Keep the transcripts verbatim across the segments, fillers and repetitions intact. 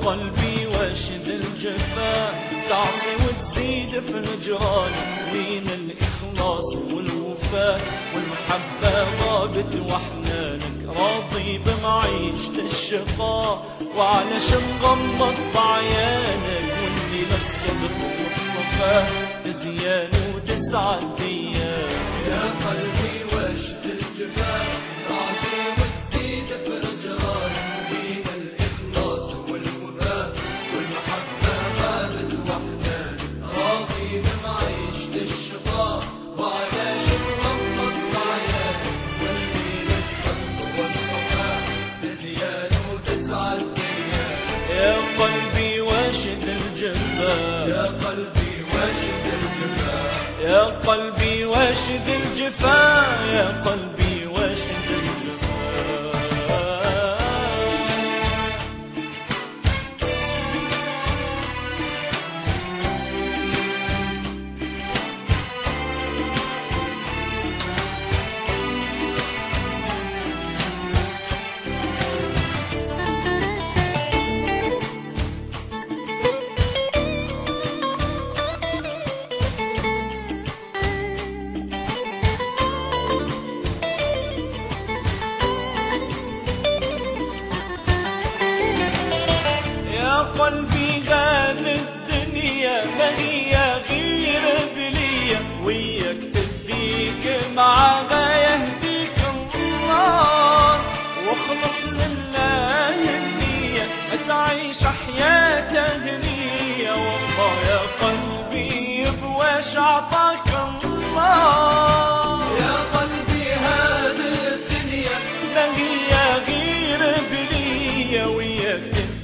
قلبي واشد الجفا تعصي وتزيد في الهجران، وين الإخلاص والوفاء والمحبة غابت وحنانك، راضي بمعيشة الشقاء وعلشان غمضت عيانك، واللي للصدق والصفاء تزيان وتسعد ايام. يا قلبي واشد الجفا تعصي وتزيد في الهجران، وين الإخلاص والوفاء والمحبة غابت وحدانك، راضي بمعيشة الشقاء وعلشان غمضت عيانك، واللي للصدق والصفاء تزيان وتسعد ايام. يا قلبي واشد الجفا يا قلبي واشد الجفا يا قلبي واشد الجفا يا قلبي واشد الجفا. قلبي غاب الدنيا ما هي غير بلية، وياك تديك معاها يهديك الله، واخلص لله النية تعيش حياة هنية، والله يا قلبي بواش عطاك الله. يا قلبي هذه الدنيا ما هي غير بلية، وياك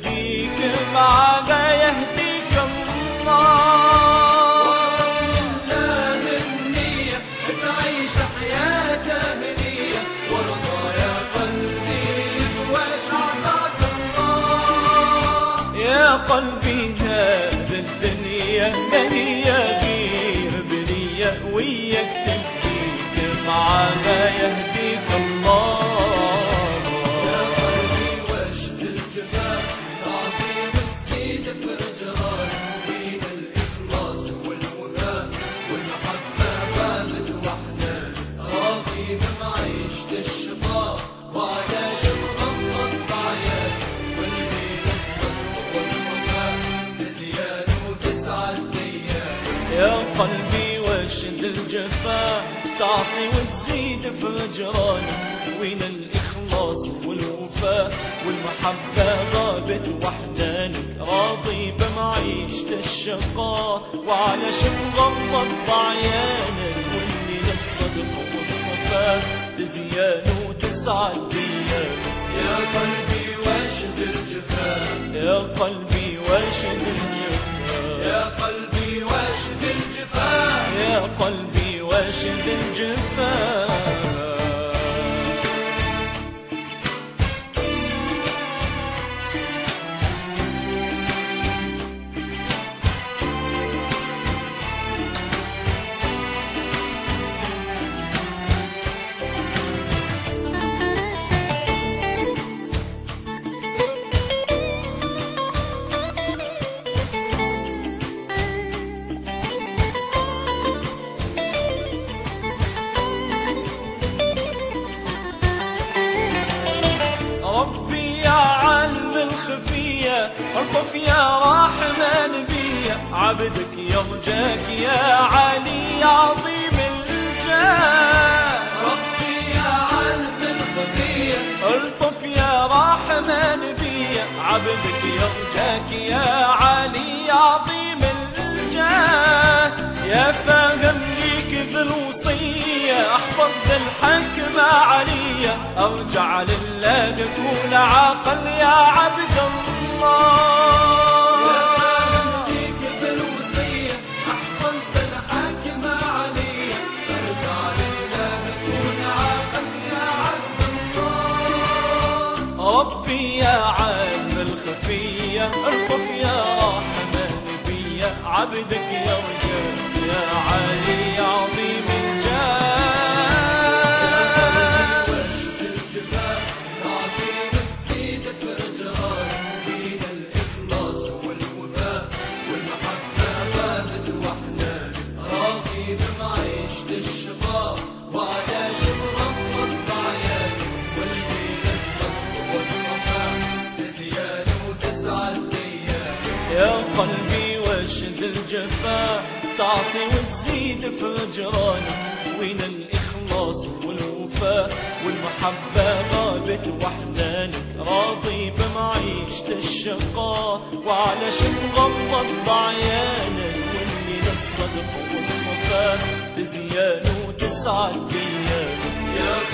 معاها يهديك الله، واخلص لله النية تعيش حياة هنية، وارضى يا قلبي بواش عطاك الله. يا قلبي هذه الدنيا ما هي غير بلية، وياك تهديك معاها يهديك الله. الشقاء وعلشان غمضت عيانك، واللي للصدق والصفاء تزيان وتسعد ايام. يا قلبي واشد الجفا تعصي وتزيد في هجرانك، وين الإخلاص والوفاء والمحبة غابت وحدانك، راضي بمعيشة الشقاء وعلشان غمضت عيانك، واللي للصدق والصفاء تزيان وتسعد ايام. يا قلبي واشد الجفا يا قلبي واشد الجفا يا قلبي واشد الجفا يا قلبي واشد الجفا. ربي يا علم الخفية الطف يا رحمن بيا، عبدك يرجاك يا علي عظيم الجاه. ربي يا علم الخفية الطف يا رحمن بيا، عبدك يرجاك يا علي عظيم الجاه. يا فاهم ليك ذي الوصية احفظ ذا الحكمة عليا، ارجع لله كون عاقل يا عبد الله. يا فاهم ليك ذي الوصية احفظ ذا الحكمة عليا، ارجع لله كون عاقل يا عبد الله. ربي يا علم الخفية الطف يا رحمن بيا، عبدك يرجاك يا علي عظيم الجاه. واشد الجفا تعصي وتزيد في هجران، بين الإخلاص الجفا تعصي وتزيد في هجرانك. وين الإخلاص والوفاء والمحبة غابت وحدانك. راضي بمعيشة الشقاء وعلى شو مغمض بعيانك. واللي للصدق والصفاء تزيان وتسعد ديانك. يا